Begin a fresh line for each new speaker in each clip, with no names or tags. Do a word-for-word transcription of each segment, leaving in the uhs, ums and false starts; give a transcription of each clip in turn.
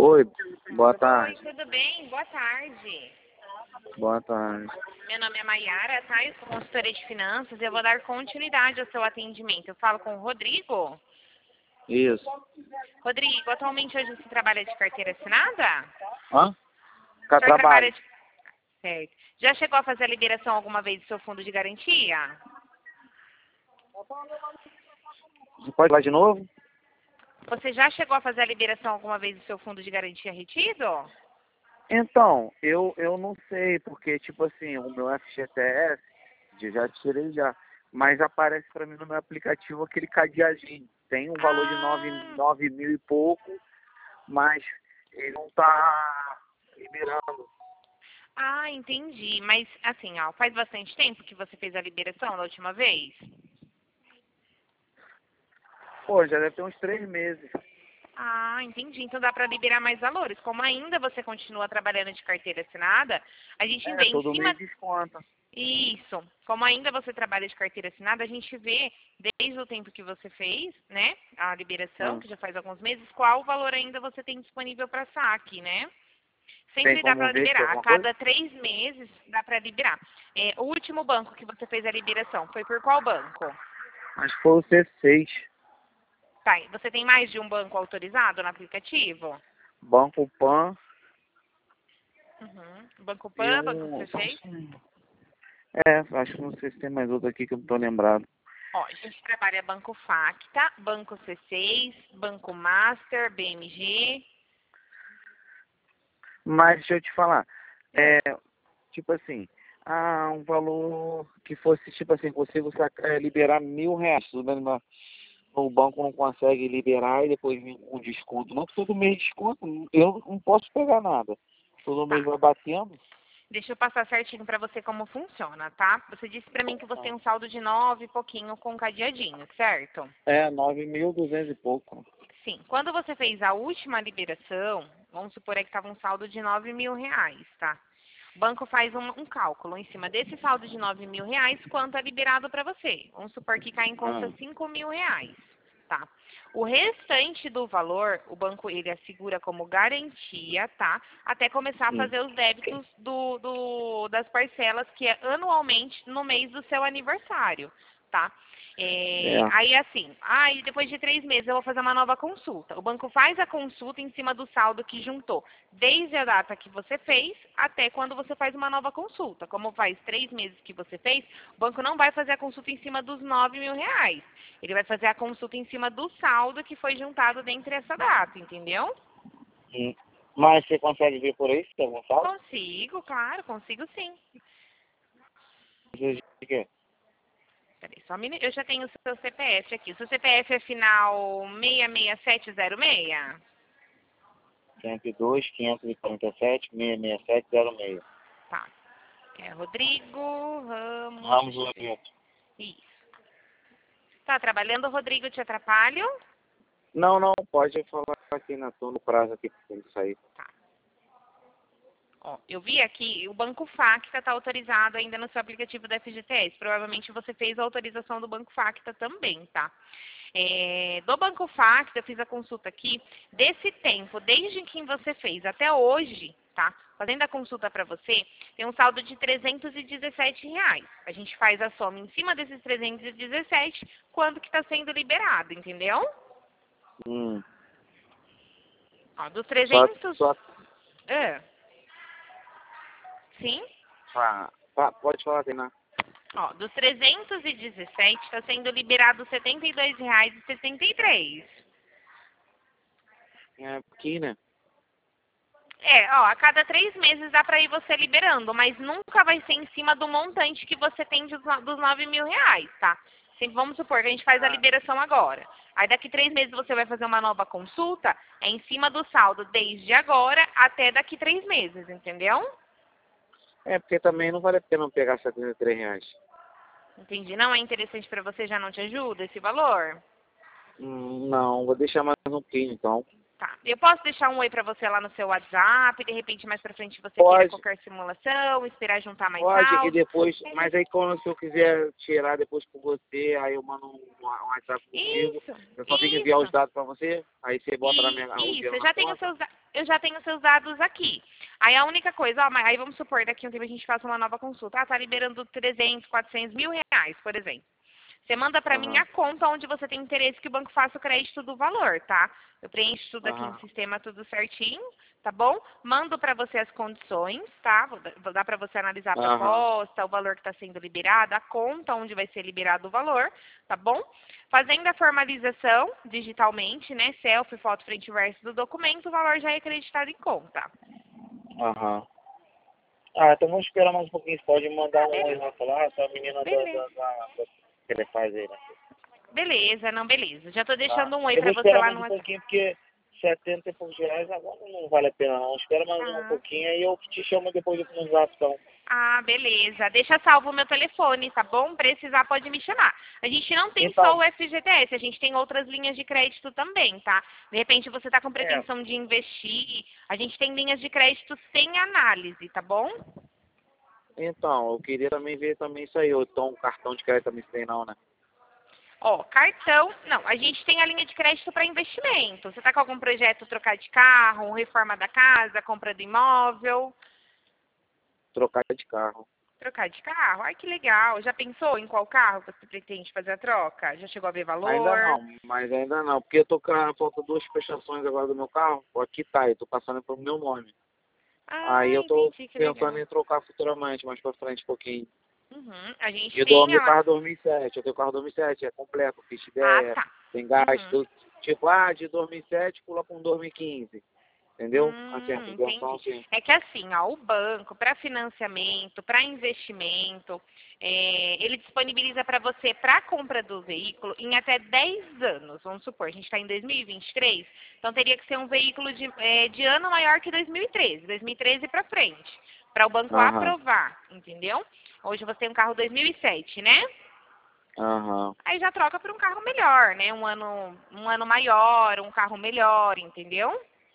Oi, boa
Oi,
tarde.
tudo bem? Boa tarde.
Boa tarde.
Meu nome é Maiara, tá? Eu sou consultora de finanças e eu vou dar continuidade ao seu atendimento. Eu falo com o Rodrigo.
Isso.
Rodrigo, atualmente hoje você trabalha de carteira assinada?
Hã? Cá
O senhor trabalha
trabalho.
de... Certo. Já chegou a fazer a liberação alguma vez do seu fundo de garantia?
Você pode falar de novo?
Você já chegou a fazer a liberação alguma vez do seu fundo de garantia retido?
Então, eu, eu não sei, porque, tipo assim, o meu F G T S, eu já tirei já, mas aparece pra mim no meu aplicativo aquele cadeadinho. Tem um valor de nove
Ah,
nove mil e pouco, mas ele não tá liberando.
ah, entendi. Mas, assim, ó, faz bastante tempo que você fez a liberação da última vez?
Pô, já deve ter uns três meses.
Ah, entendi. Então dá para liberar mais valores. Como ainda você continua trabalhando de carteira assinada, a gente
É,
vê em
todo
cima.
mês desconta.
Isso. Como ainda você trabalha de carteira assinada, a gente vê desde o tempo que você fez, né, a liberação,
Hã?
que já faz alguns meses, qual valor ainda você tem disponível para saque, né?
Tem
Sempre dá
como
para
ver se tem
liberar. A
alguma coisa?
cada três meses dá para liberar. É, o último banco que você fez a liberação foi por qual banco?
Acho que foi o C seis.
Tá, e você tem mais de um banco autorizado no aplicativo?
Banco Pan
Uhum. Banco
e
Pan, Banco
um.
C seis?
É, acho que não sei se tem mais outro aqui que eu não tô lembrado.
Ó, a gente trabalha Banco Facta, Banco C seis, Banco Master, B M G.
Mas deixa eu te falar,
É.
é, tipo assim, ah, um valor que fosse, tipo assim, consigo sacar, é, liberar mil reais, tudo bem, mas o banco não consegue liberar e depois vem com desconto. Não que todo mês desconto, eu não posso pegar nada. Todo mês
Tá.
vai batendo.
Deixa eu passar certinho pra você como funciona, tá? Você disse pra mim que você tem
Ah,
um saldo de nove e pouquinho com cadeadinho, certo?
é, nove mil duzentos e pouco.
Sim. Quando você fez a última liberação, vamos supor aí que estava um saldo de nove mil reais, tá? O banco faz um, um cálculo em cima desse saldo de nove mil reais, quanto é liberado para você. Vamos supor que cai em conta
Ah,
cinco mil reais, tá? O restante do valor, o banco ele assegura como garantia, tá? Até começar a
hum,
fazer os débitos do, do- das parcelas, que é anualmente no mês do seu aniversário, tá? É,
é.
aí assim, aí depois de três meses eu vou fazer uma nova consulta. O banco faz a consulta em cima do saldo que juntou, desde a data que você fez até quando você faz uma nova consulta. Como faz três meses que você fez, o banco não vai fazer a consulta em cima dos nove mil reais. Ele vai fazer a consulta em cima do saldo que foi juntado dentre essa data, entendeu?
Hum. Mas você consegue ver por aí se tem algum saldo?
Consigo, claro, consigo sim.
De quê?
Peraí, só um minuto. Eu já tenho o seu C P F aqui. O seu C P F é final seis seis sete zero seis?
cento e dois, quinhentos e quarenta e sete, seiscentos e sessenta e sete, zero seis.
Tá. É Rodrigo Ramos.
Ramos Loreto.
Isso. Tá trabalhando, Rodrigo? Te atrapalho?
Não, não, pode falar aqui na tô no prazo aqui pra ele sair.
Tá. Ó, eu vi aqui, o Banco Facta está autorizado ainda no seu aplicativo da F G T S. Provavelmente você fez a autorização do Banco Facta também, tá? É, do Banco Facta, eu fiz a consulta aqui. Desse tempo, desde que você fez até hoje, tá? Fazendo a consulta para você, tem um saldo de trezentos e dezessete reais. A gente faz a soma em cima desses trezentos e dezessete, quando que está sendo liberado, entendeu?
Hum.
Ó, dos
Só,
trezentos...
só,
É, sim?
ah, tá, pode falar, Tainá.
Ó, dos trezentos e dezessete está sendo liberado setenta e dois reais e sessenta e três.
É aqui, né?
É, ó, a cada três meses dá para ir você liberando, mas nunca vai ser em cima do montante que você tem dos, no- dos nove mil reais, tá? Sempre vamos supor que a gente faz a
Ah,
liberação agora. Aí daqui três meses você vai fazer uma nova consulta, é em cima do saldo desde agora até daqui três meses, entendeu?
é porque também não vale a pena eu pegar setenta e três reais.
Entendi. Não é interessante para você, já não te ajuda esse valor?
Hum, não, vou deixar mais um pouquinho, então.
Tá. Eu posso deixar um oi pra você lá no seu WhatsApp, de repente mais pra frente você queira
Pode,
qualquer simulação, esperar juntar mais
pode, que
saldo.
depois,
A
mas
gente-
aí quando se eu quiser tirar depois com você, aí eu mando um, um WhatsApp contigo.
Isso,
Eu só tenho que enviar os
isso,
dados pra você, aí você bota na minha, o
e, isso.
dinheiro
Eu
na
já tenho
conta.
seus dados. eu já tenho seus dados aqui. Aí a única coisa, ó, mas aí vamos supor, daqui a um tempo a gente faça uma nova consulta. Ah, tá liberando trezentos, quatrocentos mil reais, por exemplo. Você manda para mim
Aham.
a conta onde você tem interesse que o banco faça o crédito do valor, tá? Eu preencho tudo aqui no
Aham.
sistema, tudo certinho, tá bom? Mando para você as condições, tá? Vou dar vou dar para você analisar a
Aham.
proposta, o valor que está sendo liberado, a conta onde vai ser liberado o valor, tá bom? Fazendo a formalização digitalmente, né? Selfie, foto, frente e verso do documento, o valor já é acreditado em conta.
Aham. Ah, então vamos esperar mais um pouquinho. Você pode mandar
Ah,
um oi
beleza.
lá falar, essa menina da,
Beleza.
da, da, da que ele faz aí, né?
Beleza, não, beleza. Já tô
Tá?
deixando um oi
Eu
para
vou
você
esperar
lá
mais
no
um
WhatsApp.
pouquinho, porque setenta e poucos reais agora não vale a pena não. Espera mais um
Tá.
pouquinho aí eu te chamo depois no zap, então.
Ah, beleza. Deixa salvo o meu telefone, tá bom? Precisar, pode me chamar. A gente não tem só
Então,
o F G T S, a gente tem outras linhas de crédito também, tá? De repente você está com
é,
pretensão de investir, a gente tem linhas de crédito sem análise, tá bom?
então, eu queria também ver também isso aí, ou então um cartão de crédito também se tem não, né?
Ó, cartão, não, a gente tem a linha de crédito para investimento. Você está com algum projeto trocar de carro, reforma da casa, compra do imóvel?
Trocar de carro.
Trocar de carro? Ai, que legal. Já pensou em qual carro você pretende fazer a troca? Já chegou a ver
Ainda
valor?
não, mas ainda não, porque eu tô com a- falta duas prestações agora do meu carro, aqui tá, eu tô passando pro meu nome. Aí
Ah,
eu tô
entendi, que
pensando
legal.
em trocar futuramente, mais pra frente um pouquinho.
Uhum. A gente
E do
tem
meu
ela.
carro é dois mil e sete, eu tenho carro dois mil e sete, é completo, ficha
Ah,
ideia,
tá.
tem
Uhum.
gasto, tipo, ah, de dois mil e sete pula para um dois mil e quinze, entendeu? Assim, a
Hum,
conversão
entendi.
assim.
É que assim, ó, o banco, para financiamento, para investimento, é, ele disponibiliza para você, para a compra do veículo, em até dez anos. Vamos supor, a gente está em dois mil e vinte e três, então teria que ser um veículo de, é, de ano maior que dois mil e treze, dois mil e treze para frente, para o banco
Aham,
aprovar, entendeu? Hoje você tem um carro dois mil e sete, né?
aham.
Aí já troca por um carro melhor, né? Um ano, um ano maior, um carro melhor, entendeu?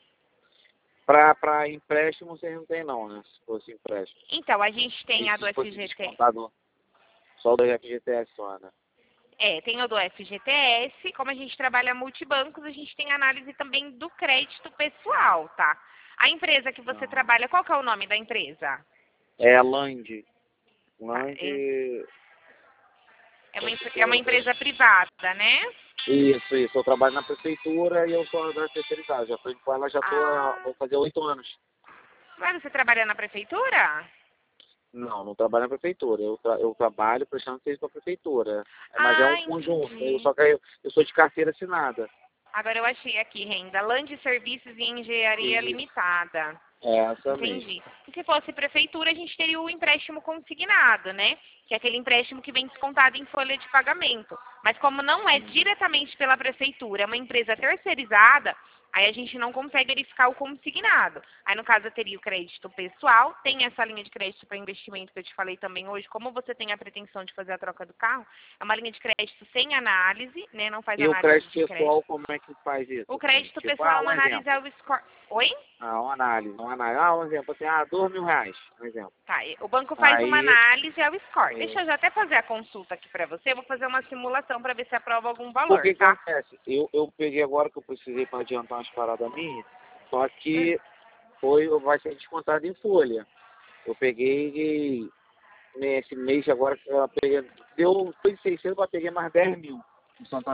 Pra, pra empréstimo vocês não tem não, né? Se fosse empréstimo.
Então, a gente tem a
Isso
do
se fosse
F G T.
descontado só do F G T S só, né?
É, tem o do F G T S. Como a gente trabalha multibancos, a gente tem análise também do crédito pessoal, tá? A empresa que você
Aham.
trabalha, qual que é o nome da empresa?
É a Land.
Tá,
Land.
é, é uma, empre- é uma
Deixa eu-
empresa privada, né?
Isso, isso. Eu trabalho na prefeitura e eu sou da terceirizada. Já tô com ela, já tô, há-
Ah,
vou fazer oito anos.
mas você trabalha na prefeitura?
Não, não trabalho na prefeitura. Eu, tra eu trabalho prestando serviço para a prefeitura. É, mas é um
Ah,
conjunto. Eu,
entendi.
só que eu, eu sou de carteira assinada.
Agora eu achei aqui, renda. Land Serviços e Engenharia
Isso.
Limitada.
É essa mesmo.
Entendi. E se fosse prefeitura, a gente teria o empréstimo consignado, né? Que é aquele empréstimo que vem descontado em folha de pagamento. Mas como não é
Uhum.
diretamente pela prefeitura, é uma empresa terceirizada, aí a gente não consegue verificar o consignado. Aí, no caso, eu teria o crédito pessoal, tem essa linha de crédito para investimento que eu te falei também hoje. Como você tem a pretensão de fazer a troca do carro, é uma linha de crédito sem análise, né? Não faz
E o
análise
crédito
de crédito.
pessoal, como é que faz isso?
O
Assim?
crédito
Tipo,
pessoal
ah,
é
um
uma análise
exemplo.
ao score. Oi?
Ah, uma análise, uma análise. Ah, um exemplo, assim, ah, dois mil reais, um exemplo.
Tá, e o banco faz uma
Aí,
análise ao score. Deixa
é,
eu já até fazer a consulta aqui para você. Eu vou fazer uma simulação para ver se aprova algum
o
valor,
que que
tá?
acontece? Eu, eu peguei agora que eu precisei para adiantar umas paradas minhas, só
Hum.
que foi, vai ser descontado em folha. Eu peguei nesse mês agora que eu peguei, deu, foi seiscentos, eu peguei mais dez mil no Santander.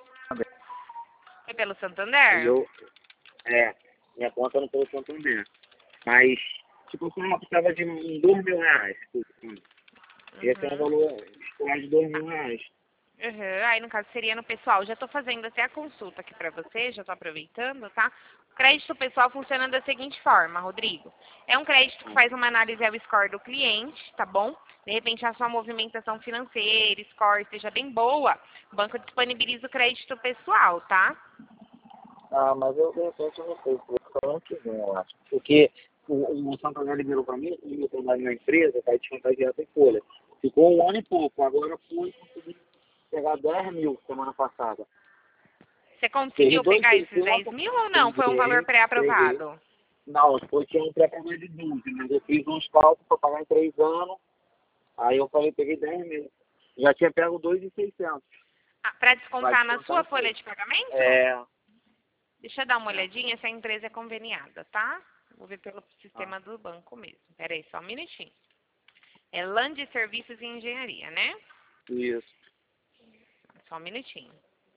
É pelo
Aí
Santander?
eu, é, minha conta não foi o Santander. Mas, tipo, eu só precisava de uns dois mil reais. Tipo, esse é um
Uhum.
valor escolar de dois mil reais.
Uhum. Aí, no caso, seria no pessoal. Já estou fazendo até a consulta aqui para você, já estou aproveitando, tá? O crédito pessoal funciona da seguinte forma, Rodrigo. É um crédito que faz uma análise ao score do cliente, tá bom? De repente, a sua movimentação financeira, score, seja bem boa, o banco disponibiliza o crédito pessoal, tá?
Ah, mas eu, de repente, eu não sei, vou ficar ano que vem, eu acho. Porque o, o Santander liberou para mim, como eu trabalho na empresa, vai descontar direto em folha. Ficou um ano e pouco, agora fui conseguir pegar dez mil semana passada.
Você
Peguei
conseguiu
dois
pegar esses dez
seiscentos,
mil ou não? Foi um valor
peguei, peguei.
pré-aprovado?
Não, depois tinha um pré-pagamento de doze, mas eu fiz uns cálculos para pagar em três anos, aí eu falei, peguei dez mil. Já tinha pego dois mil e seiscentos.
Ah, para
Vai
descontar na
descontar
sua
em
folha
folha.
de pagamento?
É,
Deixa eu dar uma
é.
olhadinha se a empresa é conveniada, tá? Vou ver pelo sistema ah. do banco mesmo. Pera aí, só um minutinho. É Land Serviços e Engenharia, né?
Isso.
Só um minutinho.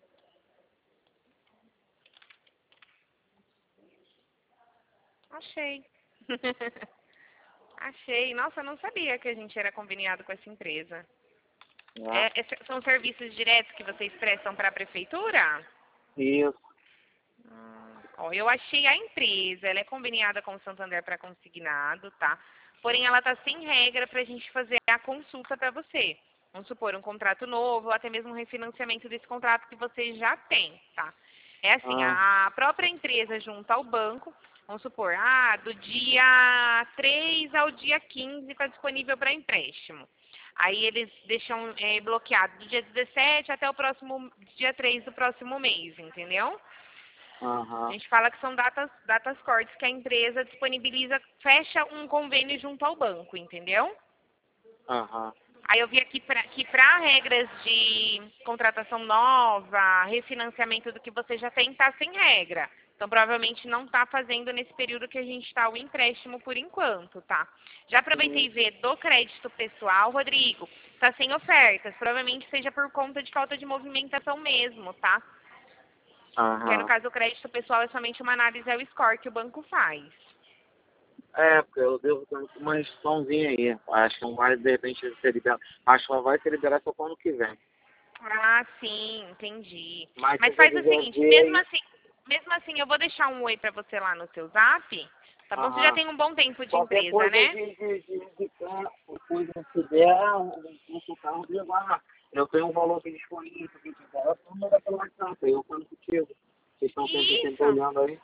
Achei. Achei. Nossa, eu não sabia que a gente era conveniado com essa empresa.
Ah.
É, é, são serviços diretos que vocês prestam para a prefeitura?
Isso.
Hum, ó, eu achei a empresa. Ela é conveniada com o Santander para consignado, tá? Porém, ela tá sem regra para a gente fazer a consulta para você. Vamos supor, um contrato novo ou até mesmo um refinanciamento desse contrato que você já tem, tá? É assim,
Ah.
a própria empresa junto ao banco, vamos supor, ah, do dia três ao dia quinze está disponível para empréstimo. Aí eles deixam é, bloqueado do dia dezessete até o próximo dia três do próximo mês, entendeu?
Uhum.
A gente fala que são datas, datas cortes que a empresa disponibiliza, fecha um convênio junto ao banco, entendeu?
Uhum.
Aí eu vi aqui pra, que para regras de contratação nova, refinanciamento do que você já tem, tá sem regra. Então, provavelmente não está fazendo nesse período que a gente está o empréstimo por enquanto, tá? Já aproveitei
Uhum.
ver do crédito pessoal, Rodrigo, está sem ofertas. Provavelmente seja por conta de falta de movimentação mesmo, tá?
Uhum.
Porque no caso do crédito pessoal é somente uma análise ao score que o banco faz.
É, porque eu devo ter uma restriçãozinha aí. Acho que não vai, de repente, ser liberado. Acho que só vai ser liberado só para ano que vem.
Ah, sim, entendi.
Mas,
Mas faz o seguinte, mesmo assim, mesmo assim, eu vou deixar um oi pra você lá no seu zap, tá bom? Você já tem um bom tempo de
qualquer
empresa,
coisa
né?
de, de, de, de carro, coisa que der, o carro de lá. Eu tenho um valor aqui disponível, que tiver, eu não mando pelo WhatsApp, eu falo contigo. Vocês estão sempre, sempre olhando aí.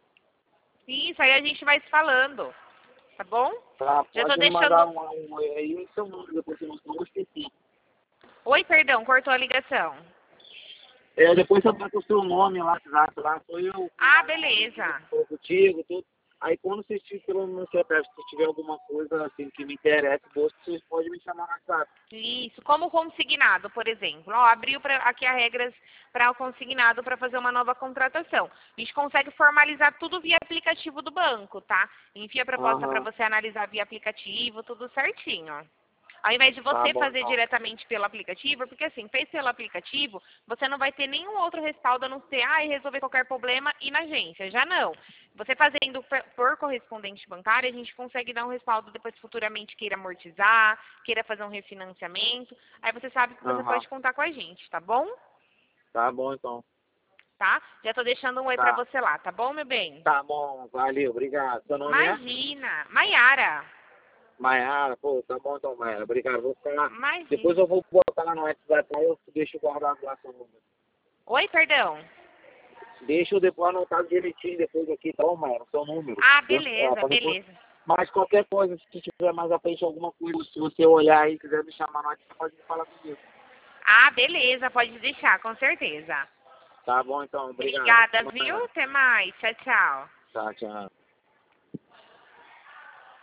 Isso, aí a gente vai se falando, tá bom?
Tá,
Já
pode
tô
me
deixando...
mandar um, um aí e seu número, depois eu não esqueci.
Oi, perdão, cortou a ligação.
É, depois você bota o seu nome lá, lá sou eu.
Ah, beleza.
Estou contigo, tudo. Aí quando vocês tiverem, pelo meu C P F, se tiver alguma coisa assim que me interessa, vocês podem me chamar no WhatsApp.
Isso, como consignado, por exemplo. Ó, abriu pra, aqui as regras para o consignado para fazer uma nova contratação. A gente consegue formalizar tudo via aplicativo do banco, tá? Envia a proposta
Uhum.
para você analisar via aplicativo, tudo certinho. Ao invés de você
Tá bom,
fazer
então.
diretamente pelo aplicativo, porque assim, fez pelo aplicativo, você não vai ter nenhum outro respaldo a não ser, ah, e resolver qualquer problema e na agência. Já não. Você fazendo por correspondente bancário, a gente consegue dar um respaldo depois futuramente queira amortizar, queira fazer um refinanciamento. Aí você sabe que você
Uhum.
pode contar com a gente, tá bom?
Tá bom, então.
Tá? Já tô deixando um oi
Tá.
pra você lá, tá bom, meu bem?
Tá bom, valeu, obrigado. Seu nome é?
Imagina! Maiara!
Maiara, pô, tá bom então, Maiara, obrigado. Vou ficar...
Imagina.
Depois eu vou botar lá no WhatsApp, aí eu deixo guardado lá seu número.
Oi, perdão.
Deixa eu depois anotar direitinho depois aqui, tá bom, Maiara, seu número.
Ah,
Eu-
beleza,
é,
beleza.
depois... Mas qualquer coisa, se tiver mais à frente alguma coisa, se você olhar aí e quiser me chamar no WhatsApp, pode me falar comigo.
Ah, beleza, pode deixar, com certeza.
Tá bom então, obrigado.
Obrigada, viu? Até mais. Tchau, tchau.
Tá, tchau.